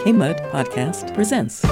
KMUD Podcast presents.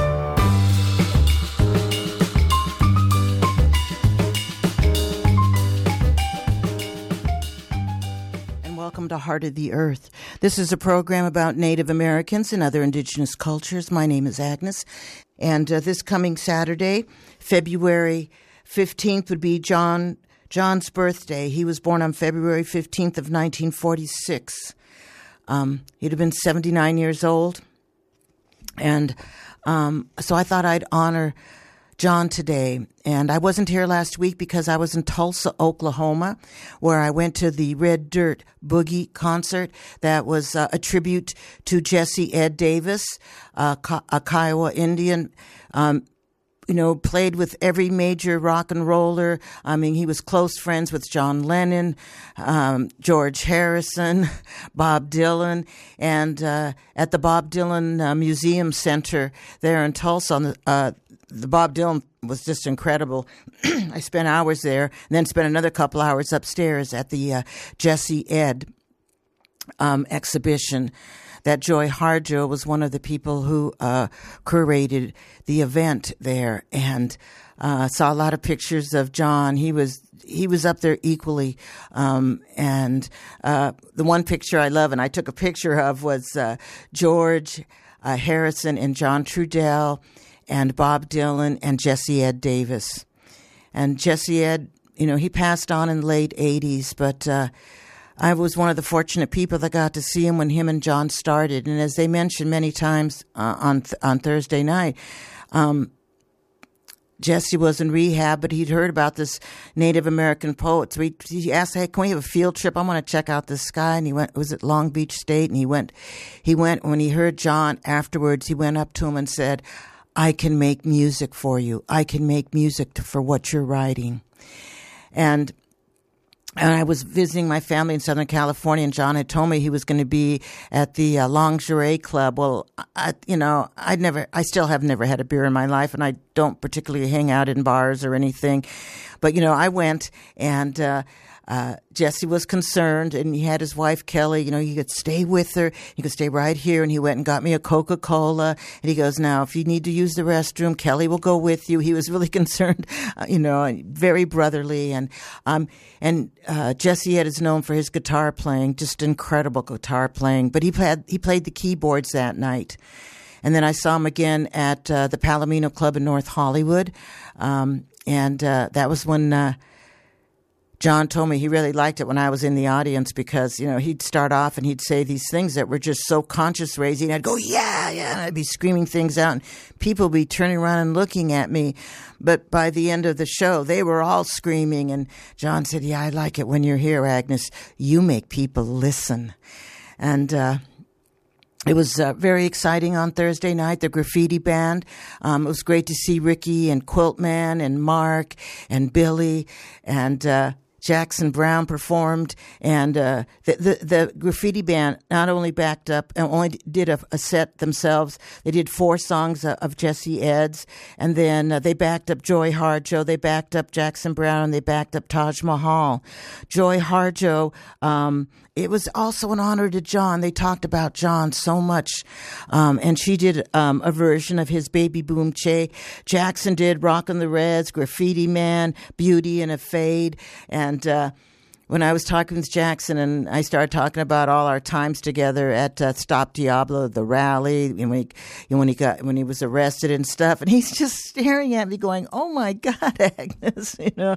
And welcome to Heart of the Earth. This is a program about Native Americans and other indigenous cultures. My name is Agnes, and this coming Saturday, February 15th, would be John's birthday. He was born on February 15th of 1946. He'd have been 79 years old. And so I thought I'd honor John today. And I wasn't here last week because I was in Tulsa, Oklahoma, where I went to the Red Dirt Boogie concert that was a tribute to Jesse Ed Davis, a Kiowa Indian, played with every major rock and roller. I mean, he was close friends with John Lennon, George Harrison, Bob Dylan, and at the Bob Dylan Museum Center there in Tulsa, the Bob Dylan was just incredible. I spent hours there, and then spent another couple hours upstairs at the Jesse Ed exhibition. That Joy Harjo was one of the people who curated the event there, and saw a lot of pictures of John. He was up there equally, and the one picture I love, and I took a picture of, was George Harrison and John Trudell and Bob Dylan and Jesse Ed Davis. And Jesse Ed, he passed on in the late 80s, but I was one of the fortunate people that got to see him when him and John started. And as they mentioned many times on Thursday night, Jesse was in rehab, but he'd heard about this Native American poet. So he asked, "Hey, can we have a field trip? I want to check out this guy." And he went. It was at Long Beach State, and he went. When he heard John afterwards, he went up to him and said, "I can make music for you. I can make music for what you're writing." And I was visiting my family in Southern California, and John had told me he was going to be at the Lingerie Club. Well, I still have never had a beer in my life, and I don't particularly hang out in bars or anything. But, I went, and Jesse was concerned, and he had his wife, Kelly. He could stay with her. He could stay right here, and he went and got me a Coca-Cola. And he goes, "Now, if you need to use the restroom, Kelly will go with you." He was really concerned, very brotherly. And Jesse Ed is known for his guitar playing, just incredible guitar playing. But he played the keyboards that night. And then I saw him again at the Palomino Club in North Hollywood. And that was when John told me he really liked it when I was in the audience because, he'd start off and he'd say these things that were just so conscious-raising. I'd go, yeah, and I'd be screaming things out, and people would be turning around and looking at me. But by the end of the show, they were all screaming, and John said, "Yeah, I like it when you're here, Agnes. You make people listen." And it was very exciting on Thursday night, the graffiti band. It was great to see Ricky and Quiltman and Mark and Billy and Jackson Brown performed, and the graffiti band not only backed up and only did a set themselves. They did 4 songs of Jesse Ed's, and then they backed up Joy Harjo, they backed up Jackson Brown, and they backed up Taj Mahal. Joy Harjo, it was also an honor to John. They talked about John so much, and she did a version of his Baby Boom Che. Jackson did Rockin' the Reds, Graffiti Man, Beauty in a Fade, and when I was talking with Jackson and I started talking about all our times together at Stop Diablo, the rally, and when he was arrested and stuff, and he's just staring at me going, "Oh my God, Agnes,"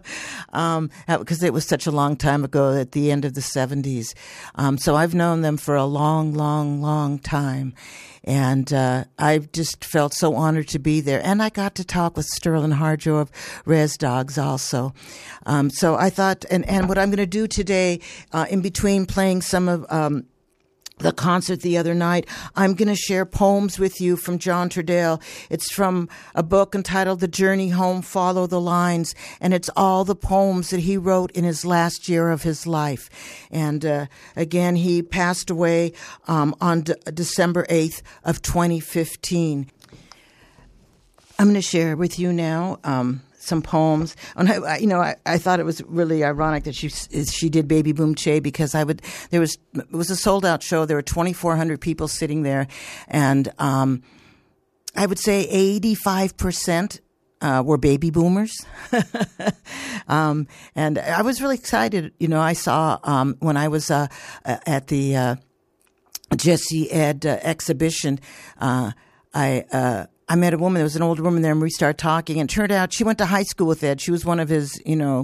because it was such a long time ago at the end of the 70s. So I've known them for a long, long, long time. And I just felt so honored to be there. And I got to talk with Sterling Harjo of Res Dogs also. So I thought, and what I'm going to do today, in between playing some of the concert the other night, I'm going to share poems with you from John Trudell. It's from a book entitled The Journey Home, Follow the Lines, and it's all the poems that he wrote in his last year of his life. And again, he passed away on December 8th of 2015. I'm going to share with you now some poems. And I thought it was really ironic that she did Baby Boom Che, because it was a sold out show. There were 2,400 people sitting there, and I would say 85% were baby boomers. And I was really excited. I saw when I was at the Jesse Ed exhibition, I met a woman. There was an older woman there, and we started talking. And it turned out she went to high school with Ed. She was one of his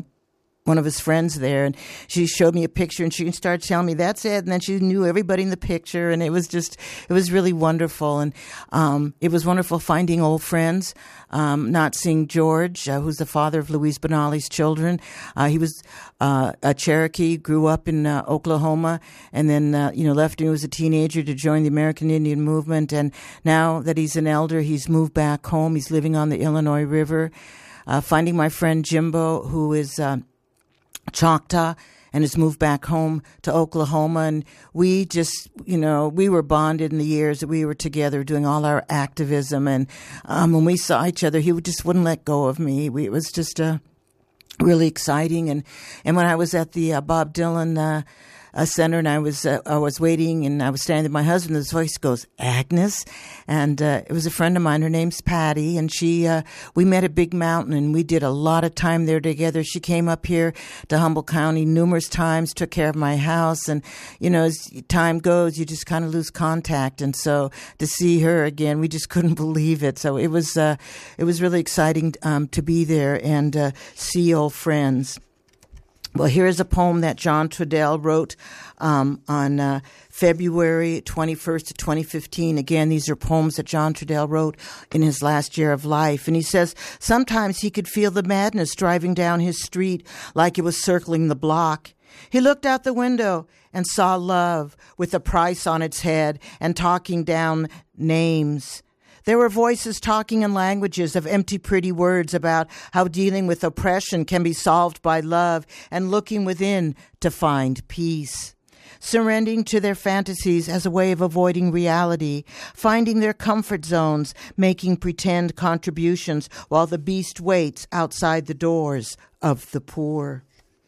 friends there. And she showed me a picture, and she started telling me, that's Ed. And then she knew everybody in the picture. And it was really wonderful. And it was wonderful finding old friends, not seeing George, who's the father of Louise Benally's children. He was a Cherokee, grew up in Oklahoma, and then, left when he was a teenager to join the American Indian movement. And now that he's an elder, he's moved back home. He's living on the Illinois River. Finding my friend Jimbo, who is Choctaw and has moved back home to Oklahoma. And we just, we were bonded in the years that we were together doing all our activism. And when we saw each other, he just wouldn't let go of me. It was just really exciting. And when I was at the Bob Dylan center, and I was waiting, and I was standing with my husband, his voice goes, Agnes. And it was a friend of mine. Her name's Patty, and we met at Big Mountain, and we did a lot of time there together. She came up here to Humboldt County numerous times, took care of my house, and as time goes, you just kind of lose contact. And so to see her again, we just couldn't believe it. So it was really exciting to be there and see old friends. Well, here is a poem that John Trudell wrote on February 21st of 2015. Again, these are poems that John Trudell wrote in his last year of life. And he says, sometimes he could feel the madness driving down his street like it was circling the block. He looked out the window and saw love with a price on its head and talking down names. There were voices talking in languages of empty, pretty words about how dealing with oppression can be solved by love and looking within to find peace. Surrendering to their fantasies as a way of avoiding reality, finding their comfort zones, making pretend contributions while the beast waits outside the doors of the poor.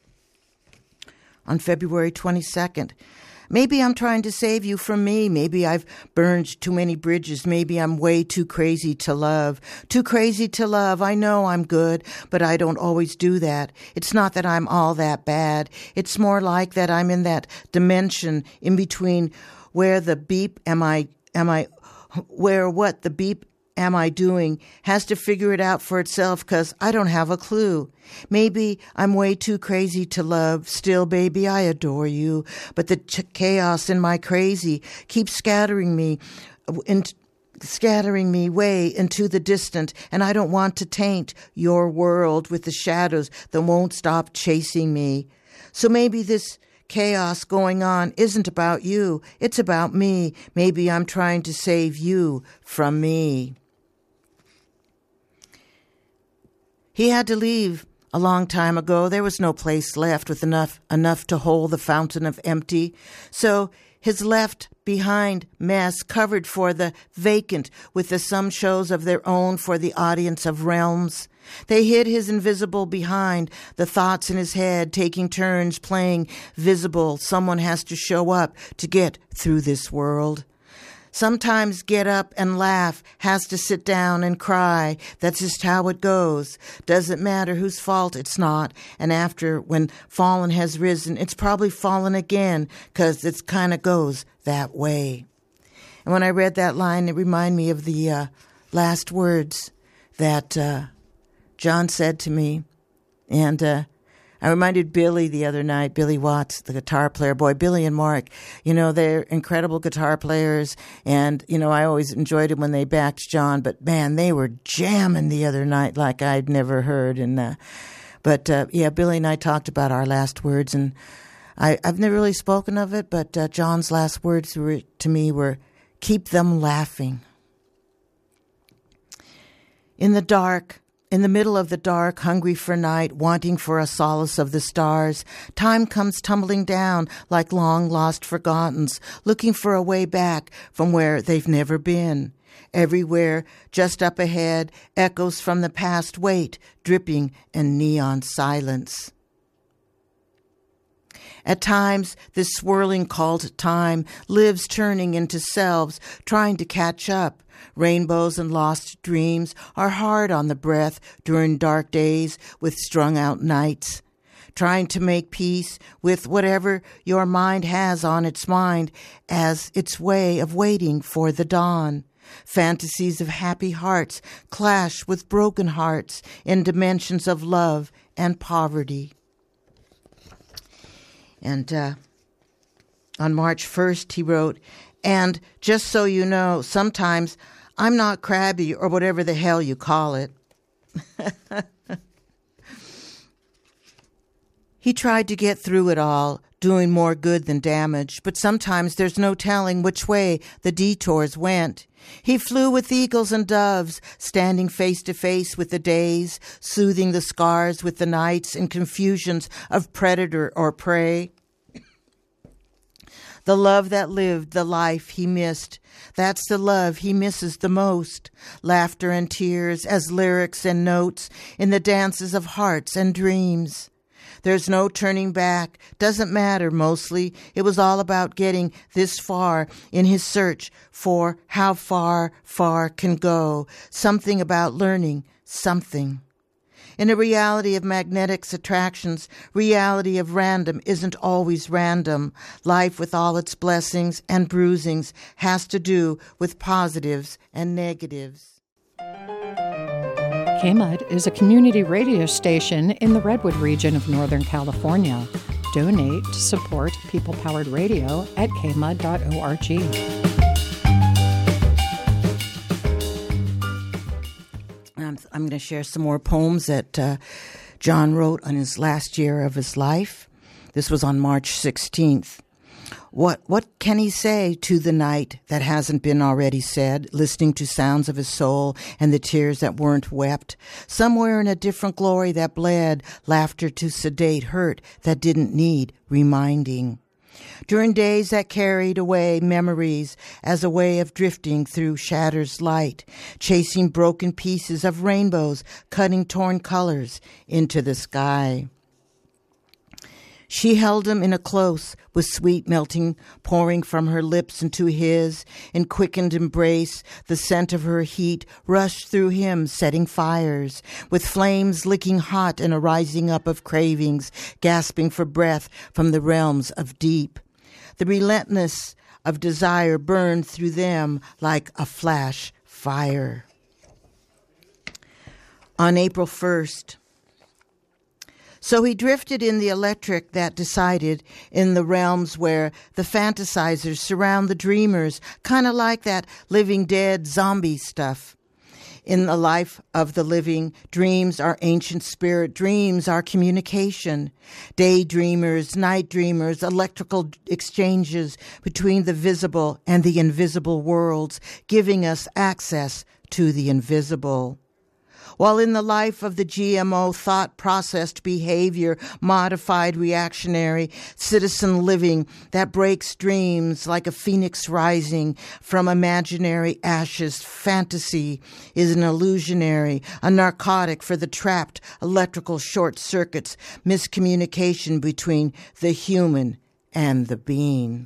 On February 22nd, maybe I'm trying to save you from me. Maybe I've burned too many bridges. Maybe I'm way too crazy to love. Too crazy to love. I know I'm good, but I don't always do that. It's not that I'm all that bad. It's more like that I'm in that dimension in between where the beep what the beep am I doing has to figure it out for itself, because I don't have a clue. Maybe I'm way too crazy to love. Still, baby, I adore you. But the chaos in my crazy keeps scattering me way into the distant, and I don't want to taint your world with the shadows that won't stop chasing me. So maybe this chaos going on isn't about you. It's about me. Maybe I'm trying to save you from me. He had to leave a long time ago. There was no place left with enough to hold the fountain of empty. So his left behind mess covered for the vacant with the some shows of their own for the audience of realms. They hid his invisible behind the thoughts in his head, taking turns playing visible. Someone has to show up to get through this world. Sometimes get up and laugh, has to sit down and cry. That's just how it goes. Doesn't matter whose fault it's not. And after, when fallen has risen, it's probably fallen again, 'cause it kind of goes that way. And when I read that line, it reminded me of the last words that John said to me. And I reminded Billy the other night, Billy Watts, the guitar player. Boy, Billy and Mark, they're incredible guitar players. And, I always enjoyed it when they backed John. But, man, they were jamming the other night like I'd never heard. But Billy and I talked about our last words. And I've never really spoken of it, but John's last words to me were, keep them laughing. In the middle of the dark, hungry for night, wanting for a solace of the stars, time comes tumbling down like long-lost forgottens, looking for a way back from where they've never been. Everywhere, just up ahead, echoes from the past wait, dripping in neon silence. At times, this swirling called time lives turning into selves, trying to catch up. Rainbows and lost dreams are hard on the breath during dark days with strung-out nights. Trying to make peace with whatever your mind has on its mind as its way of waiting for the dawn. Fantasies of happy hearts clash with broken hearts in dimensions of love and poverty. And on March 1st, he wrote, "And just so you know, sometimes I'm not crabby or whatever the hell you call it." He tried to get through it all, doing more good than damage, but sometimes there's no telling which way the detours went. He flew with eagles and doves, standing face to face with the days, soothing the scars with the nights and confusions of predator or prey. The love that lived, the life he missed, that's the love he misses the most. Laughter and tears as lyrics and notes in the dances of hearts and dreams. There's no turning back, doesn't matter mostly. It was all about getting this far in his search for how far can go. Something about learning something. In a reality of magnetic attractions, reality of random isn't always random. Life with all its blessings and bruisings has to do with positives and negatives. KMUD is a community radio station in the Redwood region of Northern California. Donate to support people-powered radio at kmud.org. I'm going to share some more poems that John wrote on his last year of his life. This was on March 16th. What can he say to the night that hasn't been already said, listening to sounds of his soul and the tears that weren't wept, somewhere in a different glory that bled, laughter to sedate hurt that didn't need reminding? During days that carried away memories as a way of drifting through shatter's light, chasing broken pieces of rainbows, cutting torn colors into the sky. She held him in a close, with sweet melting pouring from her lips into his. In quickened embrace, the scent of her heat rushed through him, setting fires, with flames licking hot and a rising up of cravings, gasping for breath from the realms of deep. The relentlessness of desire burned through them like a flash fire. On April 1st, so he drifted in the electric that decided in the realms where the fantasizers surround the dreamers, kind of like that living dead zombie stuff. In the life of the living, dreams are ancient spirit, dreams are communication. Daydreamers, night dreamers, electrical exchanges between the visible and the invisible worlds, giving us access to the invisible. While in the life of the GMO thought-processed behavior, modified reactionary, citizen living that breaks dreams like a phoenix rising from imaginary ashes, fantasy is an illusionary, a narcotic for the trapped electrical short circuits, miscommunication between the human and the being.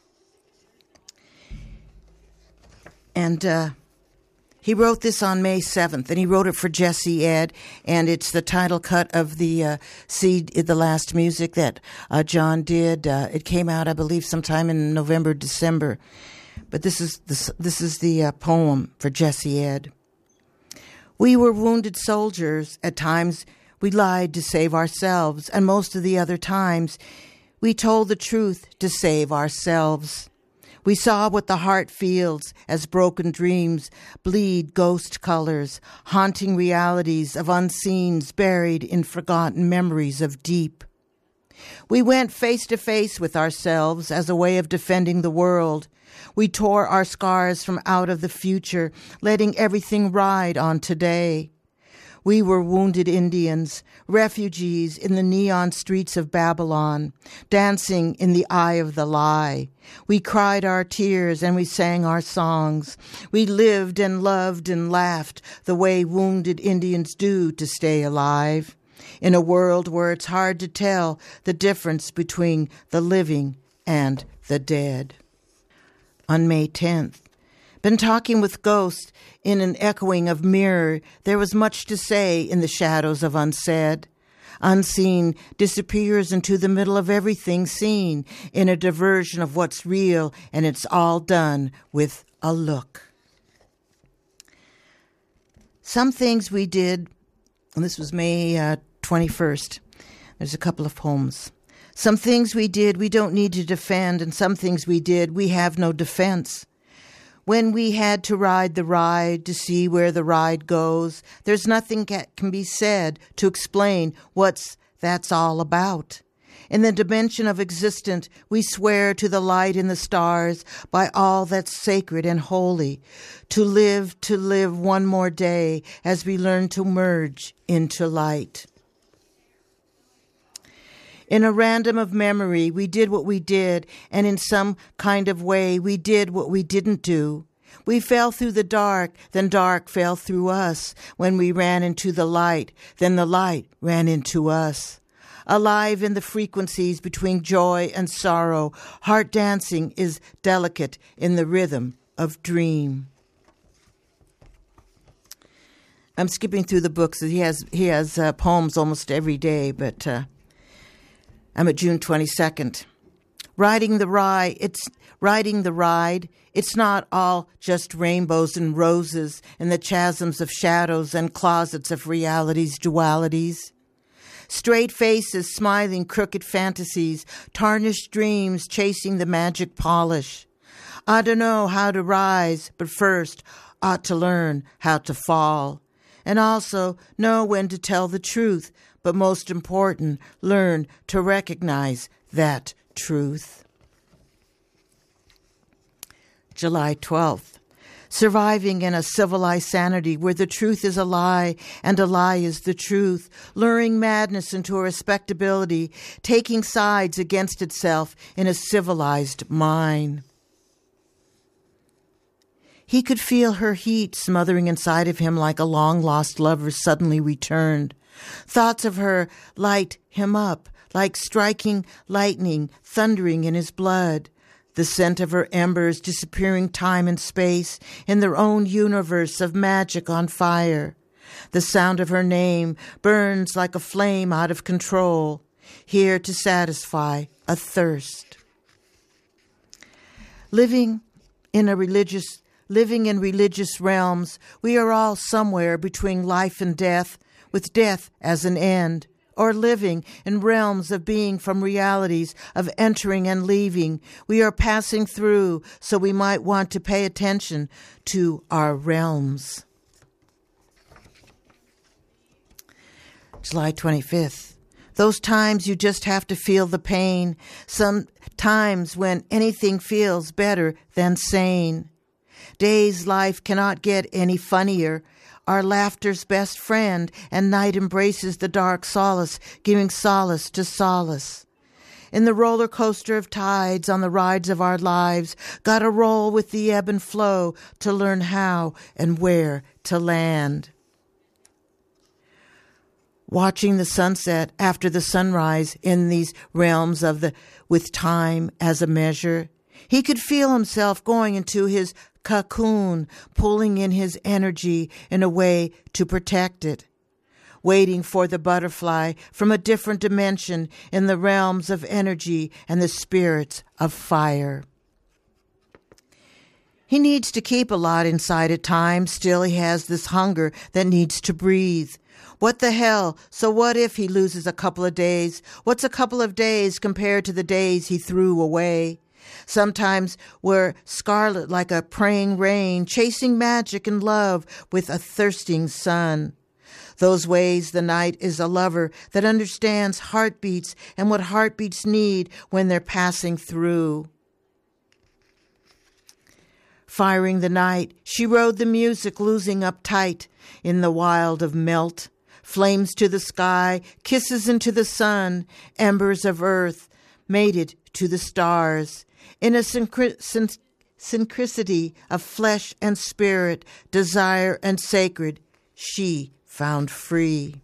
And, he wrote this on May 7th, and he wrote it for Jesse Ed, and it's the title cut of the Seed, the last music that John did. It came out, I believe, sometime in November, December. But this is the poem for Jesse Ed. We were wounded soldiers. At times, we lied to save ourselves, and most of the other times, we told the truth to save ourselves. We saw what the heart feels as broken dreams bleed ghost colors, haunting realities of unseens buried in forgotten memories of deep. We went face to face with ourselves as a way of defending the world. We tore our scars from out of the future, letting everything ride on today. We were wounded Indians, refugees in the neon streets of Babylon, dancing in the eye of the lie. We cried our tears and we sang our songs. We lived and loved and laughed the way wounded Indians do to stay alive, in a world where it's hard to tell the difference between the living and the dead. On May 10th, been talking with ghosts in an echoing of mirror. There was much to say in the shadows of unsaid. Unseen disappears into the middle of everything seen in a diversion of what's real, and it's all done with a look. Some things we did, and this was May 21st. There's a couple of poems. Some things we did we don't need to defend, and some things we did we have no defense. When we had to ride the ride to see where the ride goes, there's nothing that can be said to explain what's that's all about. In the dimension of existence, we swear to the light in the stars by all that's sacred and holy, to live one more day as we learn to merge into light. In a random of memory, we did what we did, and in some kind of way, we did what we didn't do. We fell through the dark, then dark fell through us. When we ran into the light, then the light ran into us. Alive in the frequencies between joy and sorrow, heart dancing is delicate in the rhythm of dream. I'm skipping through the books. He has poems almost every day, but I'm at June 22nd. Riding the ride. It's not all just rainbows and roses in the chasms of shadows and closets of reality's dualities. Straight faces smiling crooked fantasies, tarnished dreams chasing the magic polish. I don't know how to rise, but first ought to learn how to fall. And also know when to tell the truth, but most important, learn to recognize that truth. July 12th. Surviving in a civilized sanity where the truth is a lie and a lie is the truth, luring madness into a respectability, taking sides against itself in a civilized mind. He could feel her heat smothering inside of him like a long-lost lover suddenly returned. Thoughts of her light him up, like striking lightning thundering in his blood. The scent of her embers disappearing time and space in their own universe of magic on fire. The sound of her name burns like a flame out of control, here to satisfy a thirst. Living in religious realms, we are all somewhere between life and death, with death as an end, or living in realms of being from realities of entering and leaving. We are passing through, so we might want to pay attention to our realms. July 25th. Those times you just have to feel the pain. Some times when anything feels better than sane. Day's life cannot get any funnier. Our laughter's best friend, and night embraces the dark solace, giving solace to solace. In the roller coaster of tides on the rides of our lives, gotta roll with the ebb and flow to learn how and where to land. Watching the sunset after the sunrise in these realms with time as a measure, he could feel himself going into his cocoon, pulling in his energy in a way to protect it, waiting for the butterfly from a different dimension in the realms of energy and the spirits of fire. He needs to keep a lot inside at times. Still, he has this hunger that needs to breathe. What the hell? So what if he loses a couple of days? What's a couple of days compared to the days he threw away? Sometimes we're scarlet like a praying rain, chasing magic and love with a thirsting sun. Those ways the night is a lover that understands heartbeats and what heartbeats need when they're passing through. Firing the night, she rode the music, losing uptight in the wild of melt. Flames to the sky, kisses into the sun, embers of earth, mated to the stars. In a synchronicity of flesh and spirit, desire and sacred, she found free.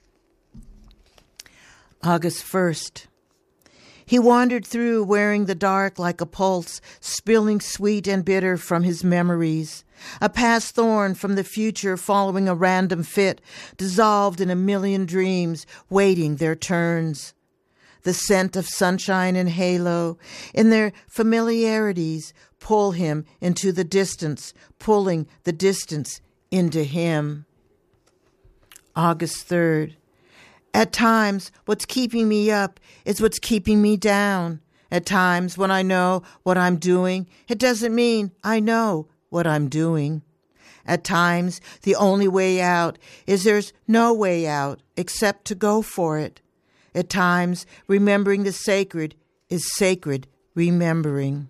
August 1st. He wandered through, wearing the dark like a pulse, spilling sweet and bitter from his memories. A past thorn from the future following a random fit, dissolved in a million dreams, waiting their turns. The scent of sunshine and halo, in their familiarities, pull him into the distance, pulling the distance into him. August 3rd. At times, what's keeping me up is what's keeping me down. At times, when I know what I'm doing, it doesn't mean I know what I'm doing. At times, the only way out is there's no way out except to go for it. At times, remembering the sacred is sacred remembering.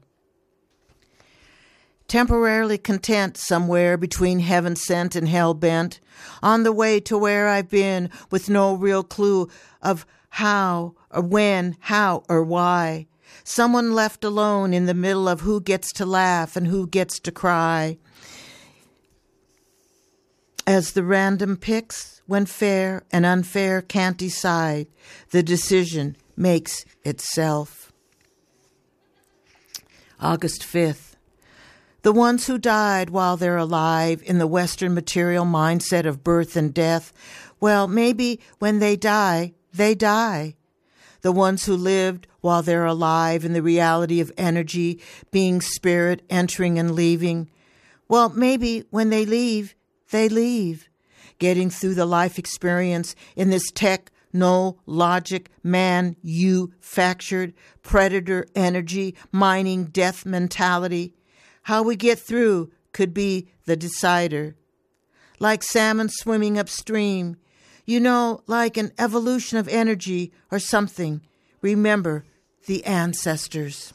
Temporarily content somewhere between heaven sent and hell bent, on the way to where I've been with no real clue of how or when, how or why. Someone left alone in the middle of who gets to laugh and who gets to cry. As the random picks, when fair and unfair can't decide, the decision makes itself. August 5th. The ones who died while they're alive in the Western material mindset of birth and death, well, maybe when they die, they die. The ones who lived while they're alive in the reality of energy, being spirit, entering and leaving, well, maybe when they leave, they leave. Getting through the life experience in this no logic, man-you-factured, predator energy, mining death mentality. How we get through could be the decider. Like salmon swimming upstream, like an evolution of energy or something. Remember the ancestors.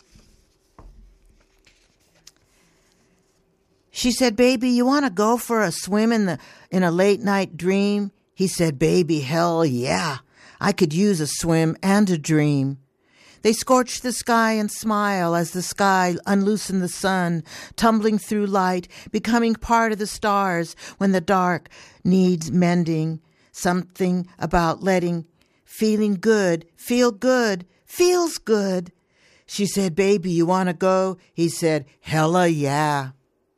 She said, "Baby, you want to go for a swim in a late night dream?" He said, "Baby, hell yeah. I could use a swim and a dream." They scorched the sky and smile as the sky unloosened the sun, tumbling through light, becoming part of the stars when the dark needs mending. Something about feeling good, feel good, feels good. She said, "Baby, you want to go?" He said, "Hella yeah."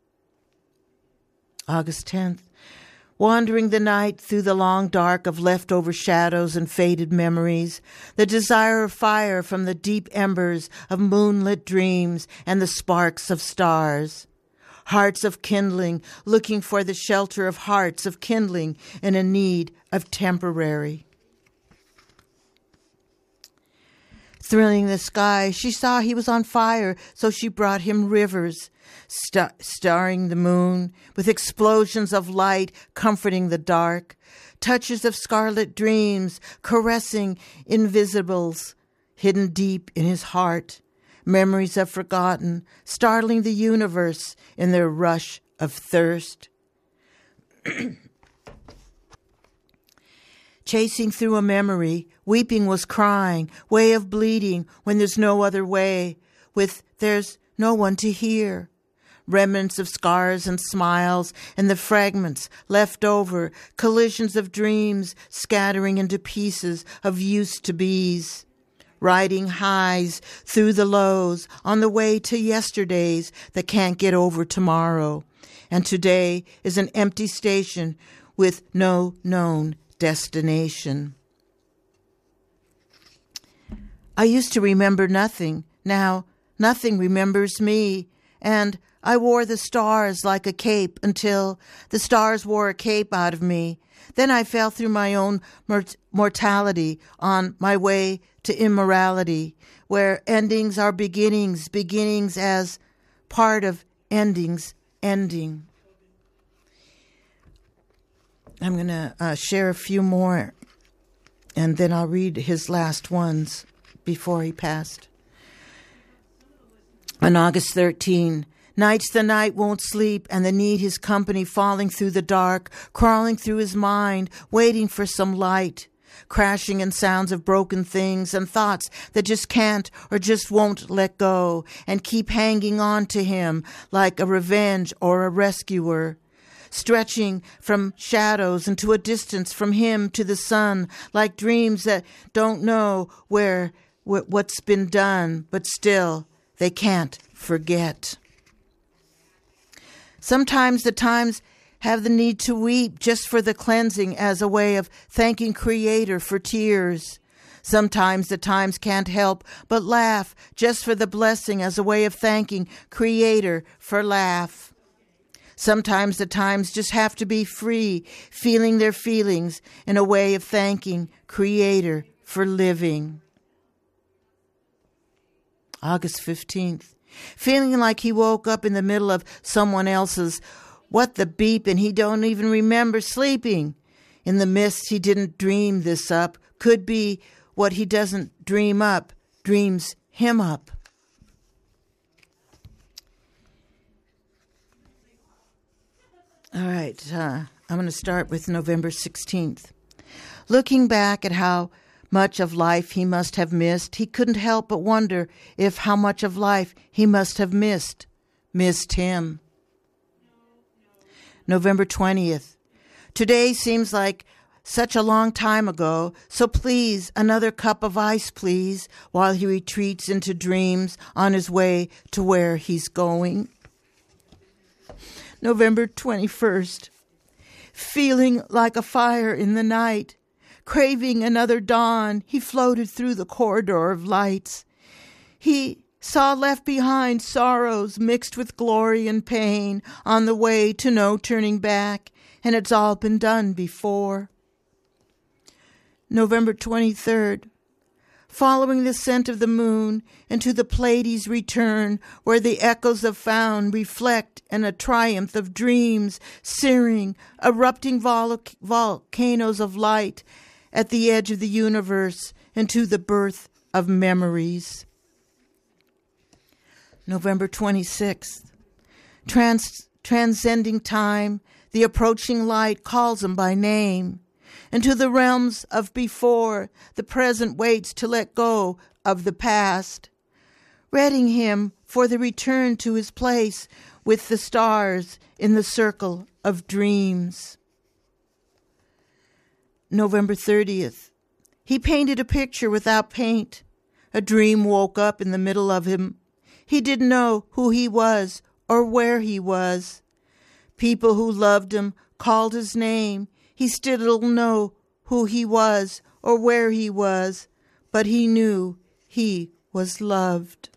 August 10th. Wandering the night through the long dark of leftover shadows and faded memories, the desire of fire from the deep embers of moonlit dreams and the sparks of stars. Hearts of kindling, looking for the shelter of hearts of kindling in a need of temporary. Thrilling the sky, she saw he was on fire, so she brought him rivers, starring the moon, with explosions of light comforting the dark, touches of scarlet dreams caressing invisibles hidden deep in his heart, memories of forgotten, startling the universe in their rush of thirst. Chasing through a memory, weeping was crying, way of bleeding when there's no other way, there's no one to hear. Remnants of scars and smiles and the fragments left over, collisions of dreams scattering into pieces of used to be's. Riding highs through the lows on the way to yesterdays that can't get over tomorrow. And today is an empty station with no known destination. I used to remember nothing. Now nothing remembers me. And I wore the stars like a cape until the stars wore a cape out of me. Then I fell through my own mortality on my way to immorality, where endings are beginnings, beginnings as part of endings, ending. I'm going to share a few more, and then I'll read his last ones before he passed. On August 13, Nights the night won't sleep, and the need his company falling through the dark, crawling through his mind, waiting for some light, crashing in sounds of broken things and thoughts that just can't or just won't let go and keep hanging on to him like a revenge or a rescuer, stretching from shadows into a distance from him to the sun, like dreams that don't know what's been done, but still they can't forget. Sometimes the times have the need to weep just for the cleansing as a way of thanking Creator for tears. Sometimes the times can't help but laugh just for the blessing as a way of thanking Creator for laugh. Sometimes the times just have to be free, feeling their feelings in a way of thanking Creator for living. August 15th. Feeling like he woke up in the middle of someone else's what the beep and he don't even remember sleeping. In the mist, he didn't dream this up. Could be what he doesn't dream up, dreams him up. All right, I'm going to start with November 16th. Looking back at how much of life he must have missed, he couldn't help but wonder if how much of life he must have missed him. November 20th. Today seems like such a long time ago, so please, another cup of ice, please, while he retreats into dreams on his way to where he's going. November 21st. Feeling like a fire in the night, craving another dawn, he floated through the corridor of lights. He saw left behind sorrows mixed with glory and pain on the way to no turning back, and it's all been done before. November 23rd. Following the scent of the moon into the Pleiades return, where the echoes of found reflect in a triumph of dreams, searing, erupting volcanoes of light at the edge of the universe, into the birth of memories. November 26th. Transcending time, the approaching light calls him by name. Into the realms of before, the present waits to let go of the past, readying him for the return to his place with the stars in the circle of dreams. November 30th. He painted a picture without paint. A dream woke up in the middle of him. He didn't know who he was or where he was. People who loved him called his name. He still didn't know who he was or where he was, but he knew he was loved.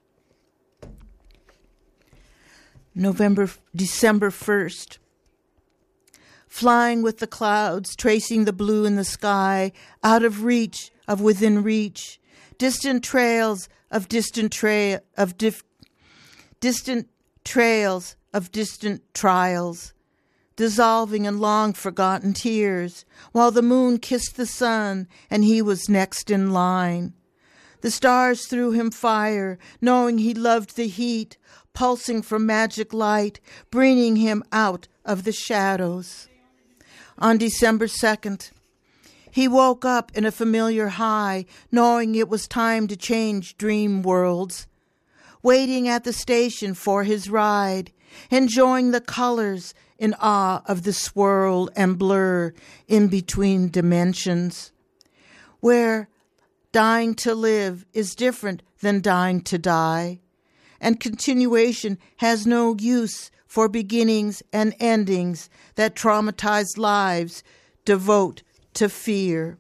December 1st. Flying with the clouds, tracing the blue in the sky, out of reach of within reach, distant trails of distant trials, dissolving in long-forgotten tears, while the moon kissed the sun and he was next in line. The stars threw him fire, knowing he loved the heat, pulsing from magic light, bringing him out of the shadows. On December 2nd, he woke up in a familiar high, knowing it was time to change dream worlds, waiting at the station for his ride, enjoying the colors in awe of the swirl and blur in between dimensions, where dying to live is different than dying to die, and continuation has no use for beginnings and endings that traumatized lives devote to fear.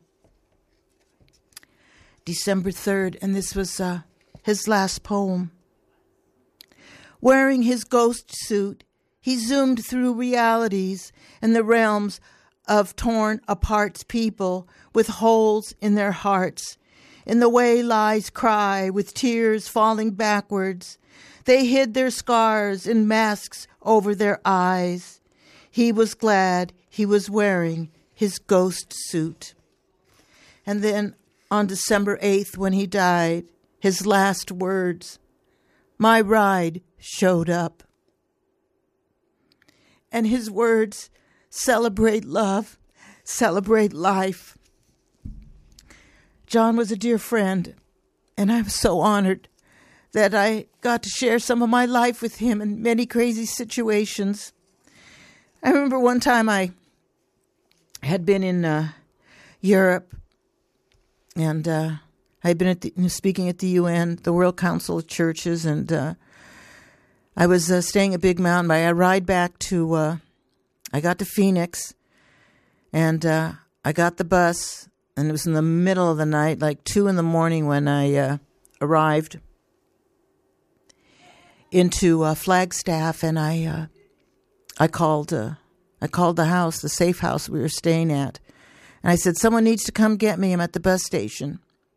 December 3rd, and this was his last poem. Wearing his ghost suit, he zoomed through realities and the realms of torn apart people with holes in their hearts. In the way lies cry with tears falling backwards. They hid their scars in masks over their eyes. He was glad he was wearing his ghost suit. And then on December 8th, when he died, his last words, "My ride showed up." and his words, celebrate love, celebrate life. John was a dear friend, and I was so honored that I got to share some of my life with him in many crazy situations. I remember one time I had been in Europe, and I'd been speaking at the UN, the World Council of Churches, and I was staying at Big Mountain. I ride back to, I got to Phoenix, and I got the bus, and it was in the middle of the night, like 2 a.m. when I arrived into Flagstaff, and I called the house, the safe house we were staying at, and I said, someone needs to come get me. I'm at the bus station.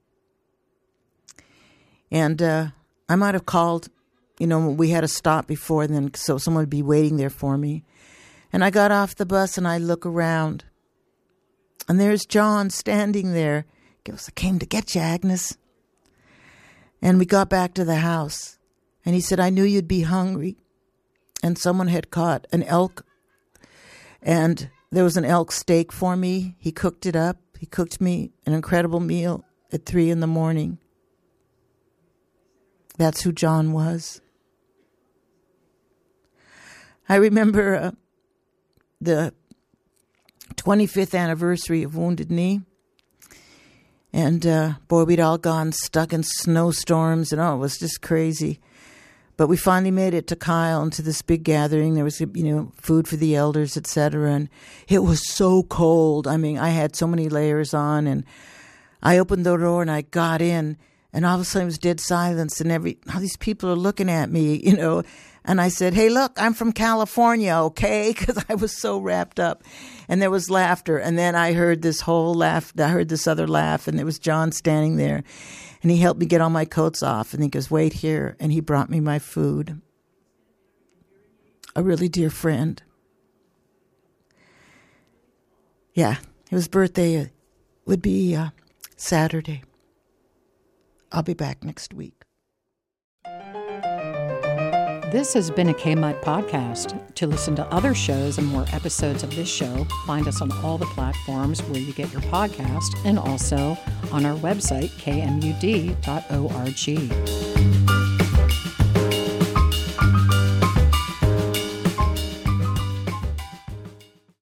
And I might have called, we had a stop before then, so someone would be waiting there for me. And I got off the bus and I look around, and there's John standing there. He goes, I came to get you, Agnes. And we got back to the house, and he said, I knew you'd be hungry. And someone had caught an elk, and there was an elk steak for me. He cooked it up. He cooked me an incredible meal at 3 a.m. That's who John was. I remember the 25th anniversary of Wounded Knee. And, we'd all gone stuck in snowstorms, and it was just crazy. But we finally made it to Kyle and to this big gathering. There was, food for the elders, etc. And it was so cold. I mean, I had so many layers on, and I opened the door and I got in, and all of a sudden it was dead silence, and all these people are looking at me, And I said, hey, look, I'm from California, okay? Because I was so wrapped up. And there was laughter. And then I heard this whole laugh. I heard this other laugh, and there was John standing there. And he helped me get all my coats off. And he goes, wait here. And he brought me my food. A really dear friend. Yeah, his birthday would be Saturday. I'll be back next week. This has been a KMUT podcast. To listen to other shows and more episodes of this show, find us on all the platforms where you get your podcast, and also on our website, kmud.org.